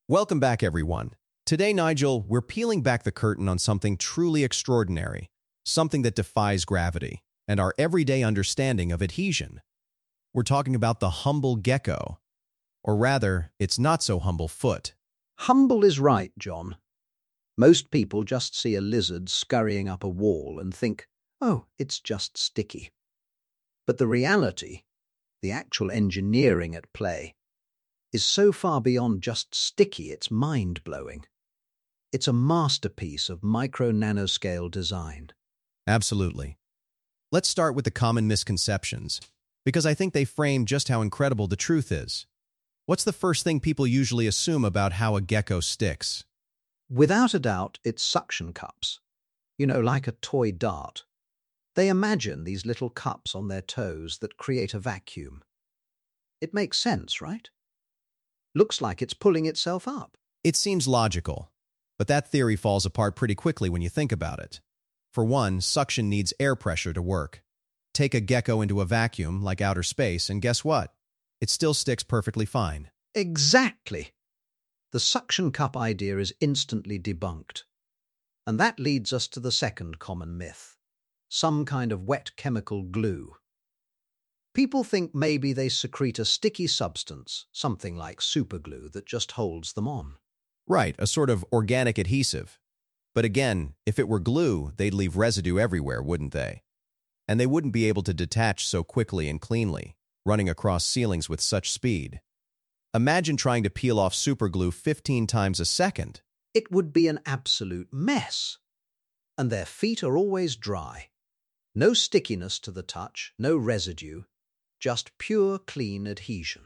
Welcome back, everyone. Today, Nigel, we're peeling back the curtain on something truly extraordinary, something that defies gravity, and our everyday understanding of adhesion. We're talking about the humble gecko, or rather, its not-so-humble foot. Humble is right, John. Most people just see a lizard scurrying up a wall and think, oh, it's just sticky. But the reality, the actual engineering at play, is so far beyond just sticky, it's mind-blowing. It's a masterpiece of micro-nanoscale design. Absolutely. Let's start with the common misconceptions, because I think they frame just how incredible the truth is. What's the first thing people usually assume about how a gecko sticks? Without a doubt, it's suction cups. Like a toy dart. They imagine these little cups on their toes that create a vacuum. It makes sense, right? Looks like it's pulling itself up. It seems logical, but that theory falls apart pretty quickly when you think about it. For one, suction needs air pressure to work. Take a gecko into a vacuum, like outer space, and guess what? It still sticks perfectly fine. Exactly. The suction cup idea is instantly debunked. And that leads us to the second common myth. Some kind of wet chemical glue. People think maybe they secrete a sticky substance, something like superglue, that just holds them on. Right, a sort of organic adhesive. But again, if it were glue, they'd leave residue everywhere, wouldn't they? And they wouldn't be able to detach so quickly and cleanly, running across ceilings with such speed. Imagine trying to peel off superglue 15 times a second. It would be an absolute mess. And their feet are always dry. No stickiness to the touch, no residue, just pure, clean adhesion.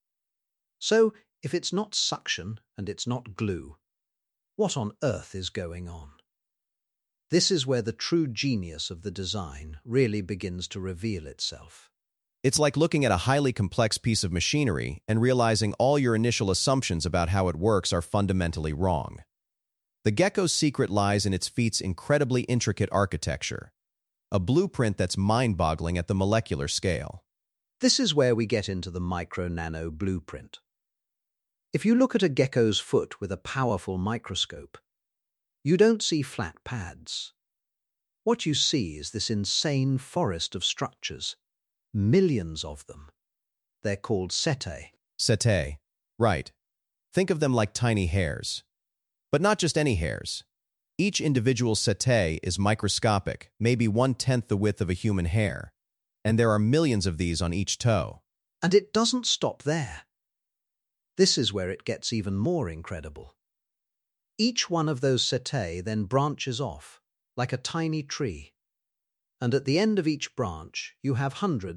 So, if it's not suction and it's not glue, what on earth is going on? This is where the true genius of the design really begins to reveal itself. It's like looking at a highly complex piece of machinery and realizing all your initial assumptions about how it works are fundamentally wrong. The gecko's secret lies in its feet's incredibly intricate architecture, a blueprint that's mind-boggling at the molecular scale. This is where we get into the micro-nano blueprint. If you look at a gecko's foot with a powerful microscope, you don't see flat pads. What you see is this insane forest of structures, millions of them. They're called setae. Setae. Right. Think of them like tiny hairs. But not just any hairs. Each individual setae is microscopic, maybe 1/10 the width of a human hair. And there are millions of these on each toe. And it doesn't stop there. This is where it gets even more incredible. Each one of those setae then branches off, like a tiny tree. And at the end of each branch, you have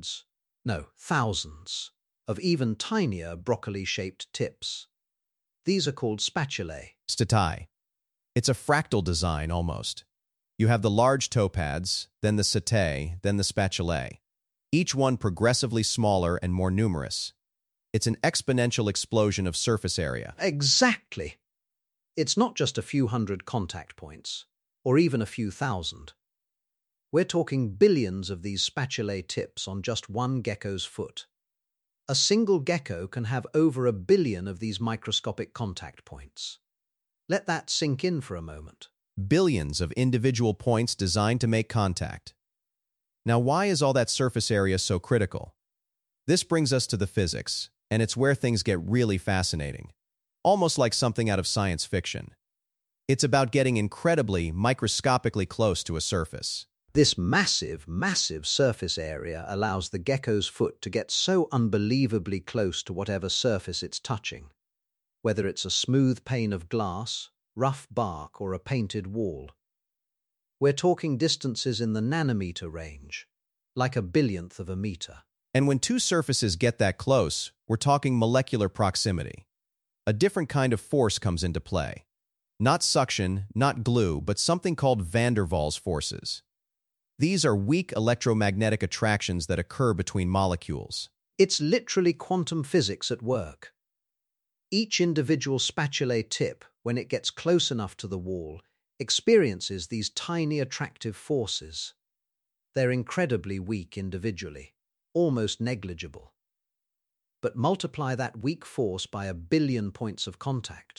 thousands, of even tinier broccoli-shaped tips. These are called spatulae. Statae. It's a fractal design, almost. You have the large toe pads, then the setae, then the spatulae. Each one progressively smaller and more numerous. It's an exponential explosion of surface area. Exactly. It's not just a few hundred contact points, or even a few thousand. We're talking billions of these spatulae tips on just one gecko's foot. A single gecko can have over 1 billion of these microscopic contact points. Let that sink in for a moment. Billions of individual points designed to make contact. Now, why is all that surface area so critical? This brings us to the physics, and it's where things get really fascinating, almost like something out of science fiction. It's about getting incredibly, microscopically close to a surface. This massive surface area allows the gecko's foot to get so unbelievably close to whatever surface it's touching, whether it's a smooth pane of glass, rough bark, or a painted wall. We're talking distances in the nanometer range, like 1/1000th of a meter. And when two surfaces get that close, we're talking molecular proximity. A different kind of force comes into play. Not suction, not glue, but something called van der Waals forces. These are weak electromagnetic attractions that occur between molecules. It's literally quantum physics at work. Each individual spatulae tip, when it gets close enough to the wall, experiences these tiny attractive forces. They're incredibly weak individually, almost negligible. But multiply that weak force by 1 billion points of contact,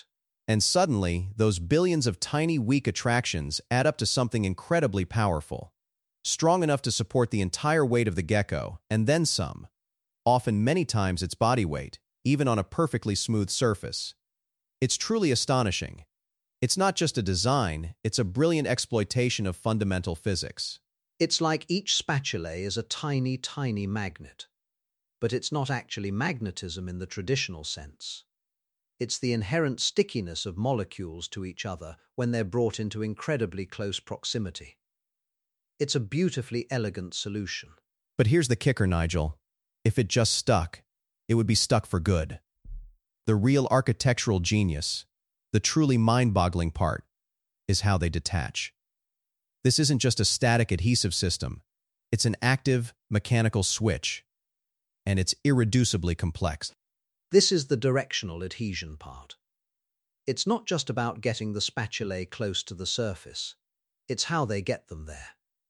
And suddenly, those billions of tiny, weak attractions add up to something incredibly powerful, strong enough to support the entire weight of the gecko, and then some, often many times its body weight, even on a perfectly smooth surface. It's truly astonishing. It's not just a design, it's a brilliant exploitation of fundamental physics. It's like each spatula is a tiny, tiny magnet. But it's not actually magnetism in the traditional sense. It's the inherent stickiness of molecules to each other when they're brought into incredibly close proximity. It's a beautifully elegant solution. But here's the kicker, Nigel. If it just stuck, it would be stuck for good. The real architectural genius, the truly mind-boggling part, is how they detach. This isn't just a static adhesive system. It's an active, mechanical switch. And it's irreducibly complex. This is the directional adhesion part. It's not just about getting the spatulae close to the surface. It's how they get them there.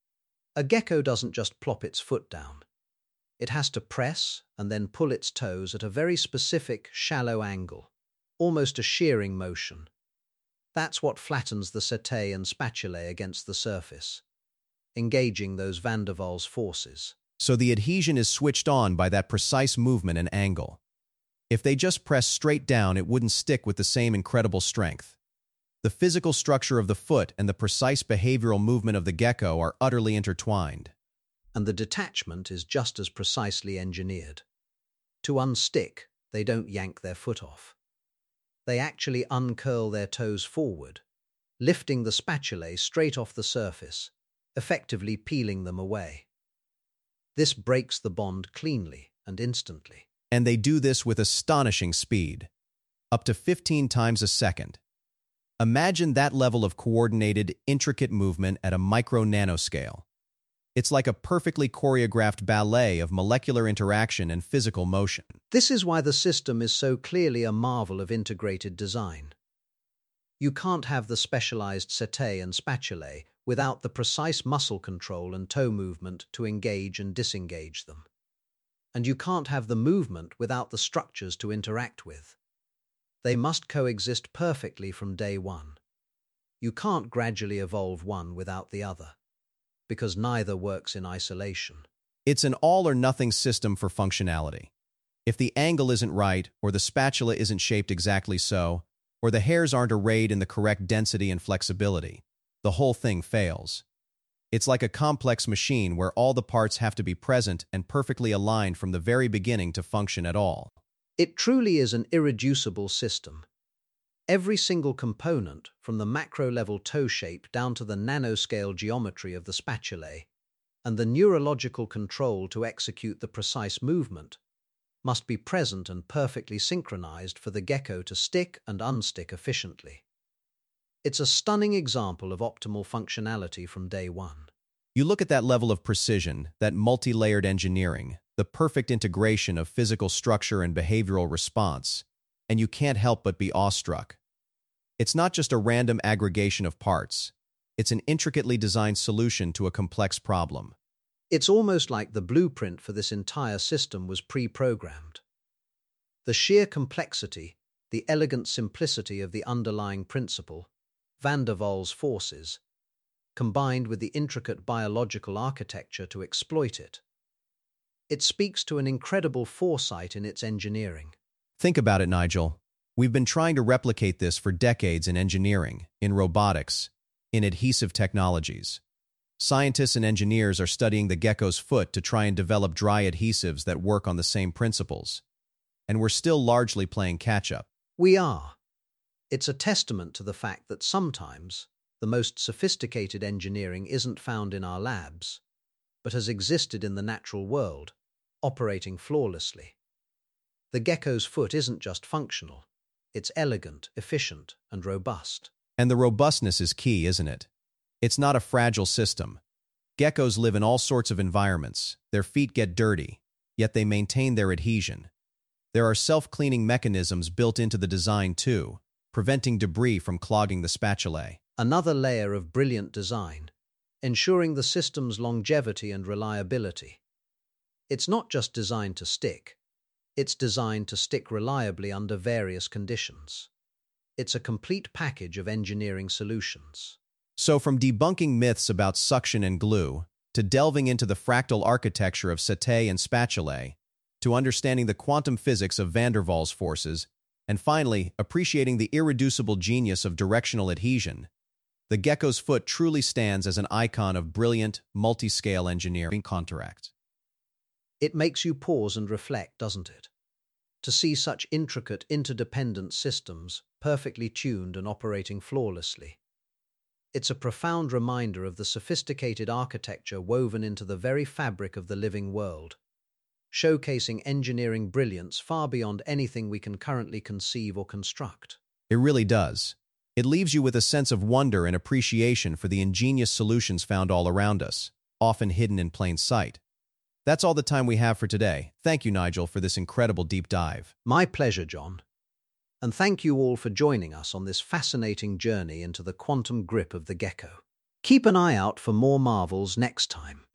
A gecko doesn't just plop its foot down. It has to press and then pull its toes at a very specific, shallow angle, almost a shearing motion. That's what flattens the setae and spatulae against the surface, engaging those van der Waals forces. So the adhesion is switched on by that precise movement and angle. If they just press straight down, it wouldn't stick with the same incredible strength. The physical structure of the foot and the precise behavioral movement of the gecko are utterly intertwined. And the detachment is just as precisely engineered. To unstick, they don't yank their foot off. They actually uncurl their toes forward, lifting the spatulae straight off the surface, effectively peeling them away. This breaks the bond cleanly and instantly. And they do this with astonishing speed, up to 15 times a second. Imagine that level of coordinated, intricate movement at a micro-nanoscale. It's like a perfectly choreographed ballet of molecular interaction and physical motion. This is why the system is so clearly a marvel of integrated design. You can't have the specialized setae and spatulae without the precise muscle control and toe movement to engage and disengage them. And you can't have the movement without the structures to interact with. They must coexist perfectly from day one. You can't gradually evolve one without the other, because neither works in isolation. It's an all-or-nothing system for functionality. If the angle isn't right, or the spatula isn't shaped exactly so, or the hairs aren't arrayed in the correct density and flexibility, the whole thing fails. It's like a complex machine where all the parts have to be present and perfectly aligned from the very beginning to function at all. It truly is an irreducible system. Every single component, from the macro-level toe shape down to the nanoscale geometry of the spatulae, and the neurological control to execute the precise movement, must be present and perfectly synchronized for the gecko to stick and unstick efficiently. It's a stunning example of optimal functionality from day one. You look at that level of precision, that multi-layered engineering, the perfect integration of physical structure and behavioral response, and you can't help but be awestruck. It's not just a random aggregation of parts. It's an intricately designed solution to a complex problem. It's almost like the blueprint for this entire system was pre-programmed. The sheer complexity, the elegant simplicity of the underlying principle, van der Waals forces, combined with the intricate biological architecture to exploit it. It speaks to an incredible foresight in its engineering. Think about it, Nigel. We've been trying to replicate this for decades in engineering, in robotics, in adhesive technologies. Scientists and engineers are studying the gecko's foot to try and develop dry adhesives that work on the same principles. And we're still largely playing catch-up. We are. It's a testament to the fact that sometimes the most sophisticated engineering isn't found in our labs, but has existed in the natural world, operating flawlessly. The gecko's foot isn't just functional. It's elegant, efficient, and robust. And the robustness is key, isn't it? It's not a fragile system. Geckos live in all sorts of environments. Their feet get dirty, yet they maintain their adhesion. There are self-cleaning mechanisms built into the design too, preventing debris from clogging the spatulae. Another layer of brilliant design, ensuring the system's longevity and reliability. It's not just designed to stick. It's designed to stick reliably under various conditions. It's a complete package of engineering solutions. So from debunking myths about suction and glue, to delving into the fractal architecture of Cettet and spatulae, to understanding the quantum physics of van der Waals forces, and finally, appreciating the irreducible genius of directional adhesion, the gecko's foot truly stands as an icon of brilliant, multi-scale engineering contract. It makes you pause and reflect, doesn't it? To see such intricate, interdependent systems, perfectly tuned and operating flawlessly. It's a profound reminder of the sophisticated architecture woven into the very fabric of the living world, showcasing engineering brilliance far beyond anything we can currently conceive or construct. It really does. It leaves you with a sense of wonder and appreciation for the ingenious solutions found all around us, often hidden in plain sight. That's all the time we have for today. Thank you, Nigel, for this incredible deep dive. My pleasure, John. And thank you all for joining us on this fascinating journey into the quantum grip of the gecko. Keep an eye out for more marvels next time.